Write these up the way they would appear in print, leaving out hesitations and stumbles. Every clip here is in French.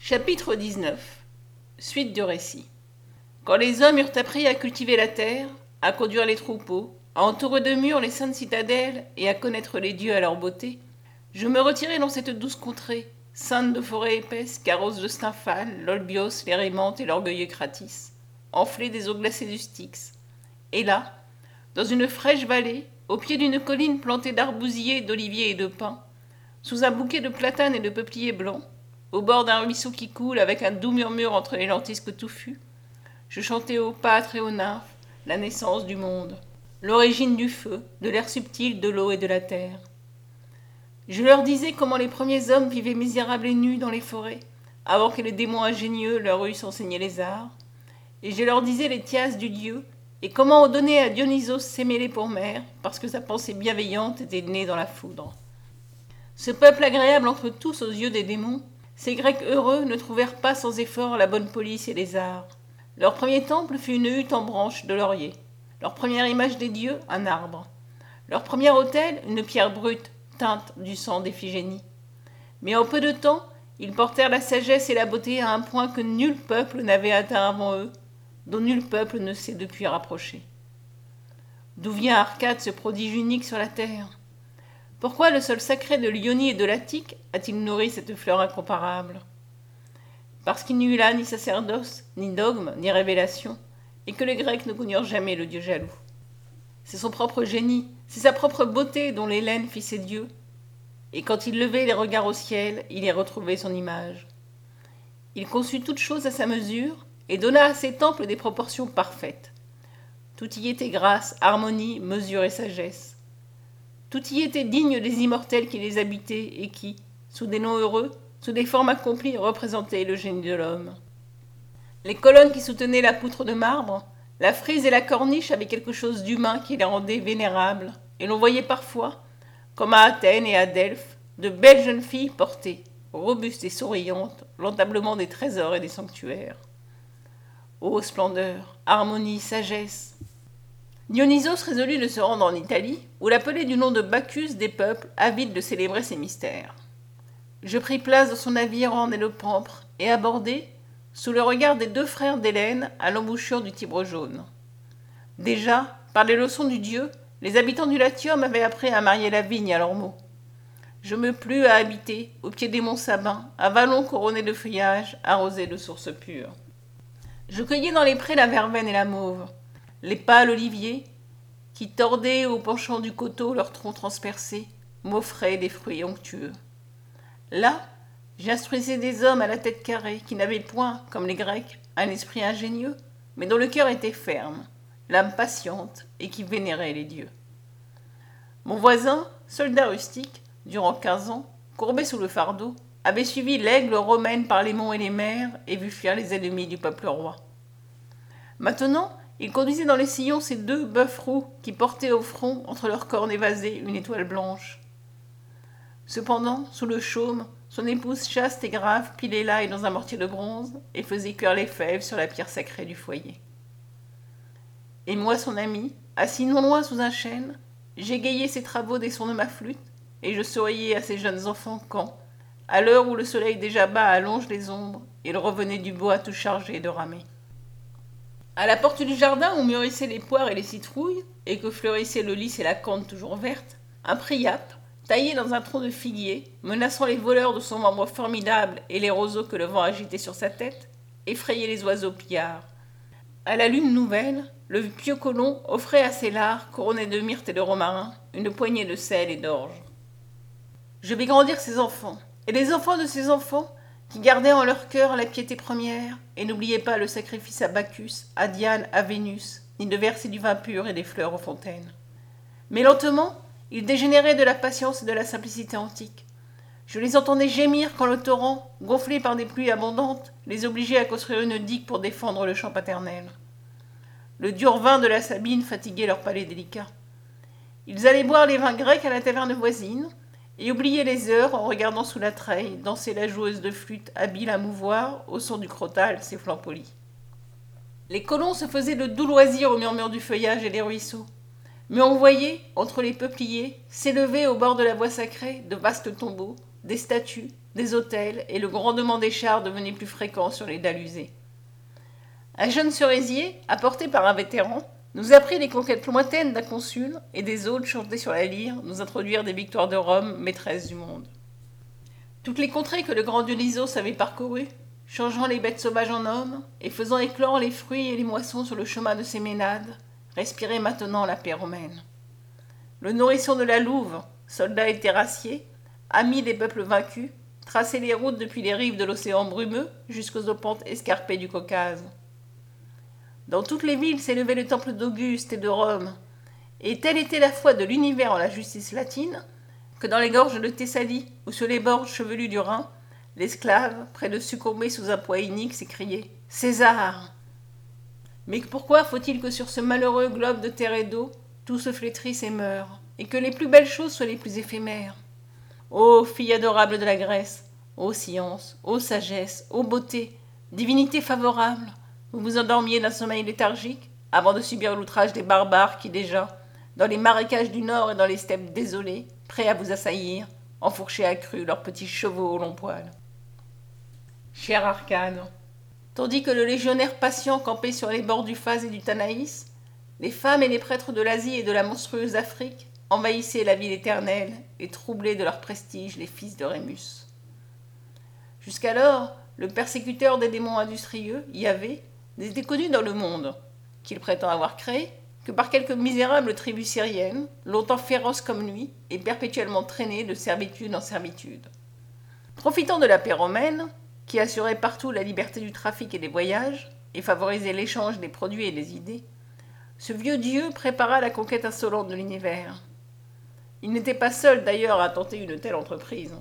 Chapitre 19. Suite du récit. Quand les hommes eurent appris à cultiver la terre, à conduire les troupeaux, à entourer de murs les saintes citadelles et à connaître les dieux à leur beauté, je me retirai dans cette douce contrée, ceinte de forêts épaisses qu'arrosent le Stymphale, l'Olbios, l'Érémanthe et l'orgueilleux Cratis, enflés des eaux glacées du Styx. Et là, dans une fraîche vallée, au pied d'une colline plantée d'arbousiers, d'oliviers et de pins, sous un bouquet de platanes et de peupliers blancs, au bord d'un ruisseau qui coule avec un doux murmure entre les lentisques touffus, je chantais aux pâtres et aux nymphes la naissance du monde, l'origine du feu, de l'air subtil, de l'eau et de la terre. Je leur disais comment les premiers hommes vivaient misérables et nus dans les forêts, avant que les démons ingénieux leur eussent enseigné les arts, et je leur disais les tiasses du dieu, et comment on donnait à Dionysos s'émêler pour mère, parce que sa pensée bienveillante était née dans la foudre. Ce peuple agréable entre tous aux yeux des démons, ces Grecs heureux ne trouvèrent pas sans effort la bonne police et les arts. Leur premier temple fut une hutte en branches de laurier. Leur première image des dieux, un arbre. Leur premier autel, une pierre brute, teinte du sang d'Iphigénie. Mais en peu de temps, ils portèrent la sagesse et la beauté à un point que nul peuple n'avait atteint avant eux, dont nul peuple ne s'est depuis rapproché. D'où vient Arcade, ce prodige unique sur la terre ? Pourquoi le sol sacré de l'Ionie et de l'Attique a-t-il nourri cette fleur incomparable ? Parce qu'il n'y eut là ni sacerdoce, ni dogme, ni révélation, et que les Grecs ne connurent jamais le dieu jaloux. C'est son propre génie, c'est sa propre beauté dont l'Hélène fit ses dieux, et quand il levait les regards au ciel, il y retrouvait son image. Il conçut toutes choses à sa mesure, et donna à ses temples des proportions parfaites. Tout y était grâce, harmonie, mesure et sagesse. Tout y était digne des immortels qui les habitaient et qui, sous des noms heureux, sous des formes accomplies, représentaient le génie de l'homme. Les colonnes qui soutenaient la poutre de marbre, la frise et la corniche avaient quelque chose d'humain qui les rendait vénérables, et l'on voyait parfois, comme à Athènes et à Delphes, de belles jeunes filles portées, robustes et souriantes, l'entablement des trésors et des sanctuaires. Ô splendeur, harmonie, sagesse! Dionysos résolut de se rendre en Italie, où l'appelait du nom de Bacchus des peuples, avides de célébrer ses mystères. Je pris place dans son navire en hélicomptre et abordai, sous le regard des deux frères d'Hélène, à l'embouchure du Tibre jaune. Déjà, par les leçons du dieu, les habitants du Latium avaient appris à marier la vigne à leurs mots. Je me plus à habiter, au pied des monts Sabins, à vallons couronnés de feuillages, arrosés de sources pures. Je cueillais dans les prés la verveine et la mauve, les pâles oliviers, qui tordaient au penchant du coteau leurs troncs transpercés, m'offraient des fruits onctueux. Là, j'instruisais des hommes à la tête carrée, qui n'avaient point, comme les Grecs, un esprit ingénieux, mais dont le cœur était ferme, l'âme patiente, et qui vénérait les dieux. Mon voisin, soldat rustique, durant 15 ans, courbé sous le fardeau, avait suivi l'aigle romaine par les monts et les mers, et vu fuir les ennemis du peuple roi. Maintenant, il conduisait dans les sillons ces deux bœufs roux qui portaient au front, entre leurs cornes évasées, une étoile blanche. Cependant, sous le chaume, son épouse chaste et grave pilait là et dans un mortier de bronze et faisait cuire les fèves sur la pierre sacrée du foyer. Et moi, son ami, assis non loin sous un chêne, j'égayais ses travaux des sons de ma flûte et je souriais à ces jeunes enfants quand, à l'heure où le soleil déjà bas allonge les ombres, ils revenaient du bois tout chargés de ramée. À la porte du jardin où mûrissaient les poires et les citrouilles, et que fleurissaient le lys et la cante toujours verte, un priape, taillé dans un tronc de figuier, menaçant les voleurs de son membre formidable et les roseaux que le vent agitait sur sa tête, effrayait les oiseaux pillards. À la lune nouvelle, le pieux colon offrait à ses lards, couronnés de myrte et de romarin, une poignée de sel et d'orge. Je vis grandir ses enfants, et les enfants de ses enfants, qui gardaient en leur cœur la piété première, et n'oubliaient pas le sacrifice à Bacchus, à Diane, à Vénus, ni de verser du vin pur et des fleurs aux fontaines. Mais lentement, ils dégénéraient de la patience et de la simplicité antique. Je les entendais gémir quand le torrent, gonflé par des pluies abondantes, les obligeait à construire une digue pour défendre le champ paternel. Le dur vin de la Sabine fatiguait leur palais délicat. Ils allaient boire les vins grecs à la taverne voisine, et oubliaient les heures en regardant sous la treille danser la joueuse de flûte habile à mouvoir, au son du crotale, ses flancs polis. Les colons se faisaient de doux loisirs au murmure du feuillage et des ruisseaux. Mais on voyait, entre les peupliers, s'élever au bord de la voie sacrée de vastes tombeaux, des statues, des autels, et le grondement des chars devenait plus fréquent sur les dalles usées. Un jeune cerisier, apporté par un vétéran, nous apprit les conquêtes lointaines d'un consul, et des autres chantés sur la lyre nous introduire des victoires de Rome, maîtresse du monde. Toutes les contrées que le grand Dionysos avait parcourues, changeant les bêtes sauvages en hommes, et faisant éclore les fruits et les moissons sur le chemin de ses ménades, respiraient maintenant la paix romaine. Le nourrisson de la Louve, soldat et terrassier, ami des peuples vaincus, traçait les routes depuis les rives de l'océan brumeux jusqu'aux pentes escarpées du Caucase. Dans toutes les villes s'élevait le temple d'Auguste et de Rome, et telle était la foi de l'univers en la justice latine, que dans les gorges de Thessalie ou sur les bords chevelus du Rhin, l'esclave, près de succomber sous un poids inique, s'écriait « César !» Mais pourquoi faut-il que sur ce malheureux globe de terre et d'eau, tout se flétrisse et meure, et que les plus belles choses soient les plus éphémères ? Ô fille adorable de la Grèce, ô science, ô sagesse, ô beauté, divinité favorable, vous vous endormiez d'un sommeil léthargique avant de subir l'outrage des barbares qui déjà, dans les marécages du nord et dans les steppes désolées, prêts à vous assaillir, enfourchaient à cru leurs petits chevaux au long poil. Cher Arcade, tandis que le légionnaire patient campait sur les bords du Phase et du Tanaïs, les femmes et les prêtres de l'Asie et de la monstrueuse Afrique envahissaient la ville éternelle et troublaient de leur prestige les fils de Rémus. Jusqu'alors, le persécuteur des démons industrieux, Yahvé, n'était connu dans le monde, qu'il prétend avoir créé, que par quelques misérables tribus syriennes, longtemps féroces comme lui et perpétuellement traînées de servitude en servitude. Profitant de la paix romaine, qui assurait partout la liberté du trafic et des voyages, et favorisait l'échange des produits et des idées, ce vieux dieu prépara la conquête insolente de l'univers. Il n'était pas seul d'ailleurs à tenter une telle entreprise.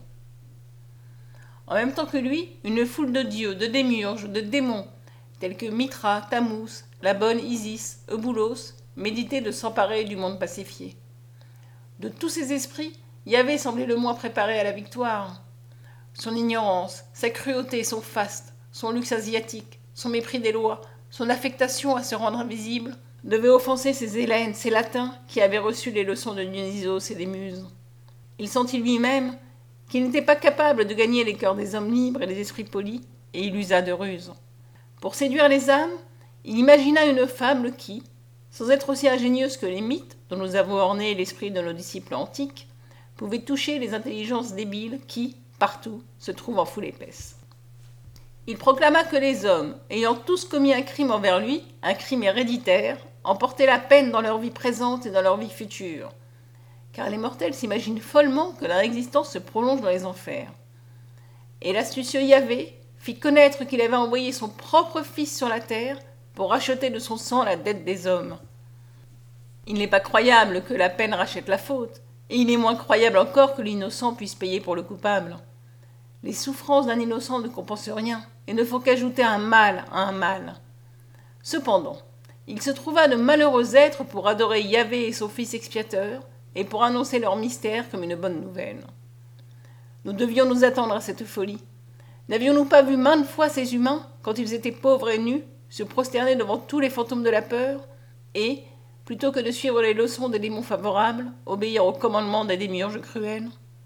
En même temps que lui, une foule de dieux, de démiurges, de démons, tels que Mithra, Tammuz, la bonne Isis, Euboulos, méditaient de s'emparer du monde pacifié. De tous ces esprits, Yahvé semblait le moins préparé à la victoire. Son ignorance, sa cruauté, son faste, son luxe asiatique, son mépris des lois, son affectation à se rendre invisible, devaient offenser ces Hellènes, ces Latins qui avaient reçu les leçons de Dionysos et des Muses. Il sentit lui-même qu'il n'était pas capable de gagner les cœurs des hommes libres et des esprits polis, et il usa de ruses. Pour séduire les âmes, il imagina une fable qui, sans être aussi ingénieuse que les mythes dont nous avons orné l'esprit de nos disciples antiques, pouvait toucher les intelligences débiles qui, partout, se trouvent en foule épaisse. Il proclama que les hommes, ayant tous commis un crime envers lui, un crime héréditaire, emportaient la peine dans leur vie présente et dans leur vie future, car les mortels s'imaginent follement que leur existence se prolonge dans les enfers. Et l'astucieux Yahvé fit connaître qu'il avait envoyé son propre fils sur la terre pour racheter de son sang la dette des hommes. Il n'est pas croyable que la peine rachète la faute, et il est moins croyable encore que l'innocent puisse payer pour le coupable. Les souffrances d'un innocent ne compensent rien, et ne font qu'ajouter un mal à un mal. Cependant, il se trouva de malheureux êtres pour adorer Yahvé et son fils expiateur, et pour annoncer leur mystère comme une bonne nouvelle. Nous devions nous attendre à cette folie. N'avions-nous pas vu maintes fois ces humains, quand ils étaient pauvres et nus, se prosterner devant tous les fantômes de la peur, et, plutôt que de suivre les leçons des démons favorables, obéir au commandement des démiurges cruels?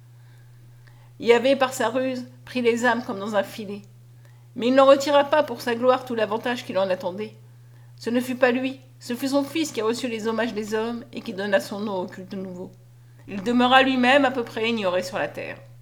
Yahvé, par sa ruse, prit les âmes comme dans un filet. Mais il n'en retira pas pour sa gloire tout l'avantage qu'il en attendait. Ce ne fut pas lui, ce fut son fils qui reçut les hommages des hommes et qui donna son nom au culte nouveau. Il demeura lui-même à peu près ignoré sur la terre.